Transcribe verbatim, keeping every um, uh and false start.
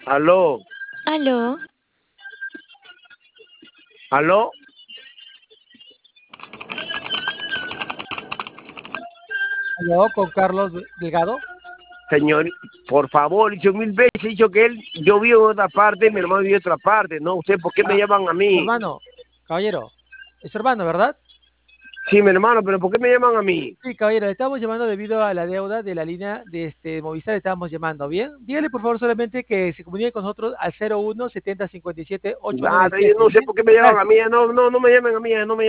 Aló, Aló, aló, Aló, con Carlos Delgado. señor, por favor, dicho mil veces, he dicho que él, yo vivo en otra parte, mi hermano vive en otra parte, ¿no? ¿Usted por qué me Ah, llaman a su mí? hermano, caballero. Es su hermano, ¿verdad? Sí, mi hermano, pero ¿por qué me llaman a mí? Sí, caballero, le estamos llamando debido a la deuda de la línea de este Movistar, le estábamos llamando, ¿bien? Dígale por favor solamente que se comunique con nosotros al cero uno setenta cincuenta y siete Ah, ochocientos noventa y yo siete, no sé ¿bien? por qué me llaman a Gracias. mí, no, no, no me llamen a mí, no me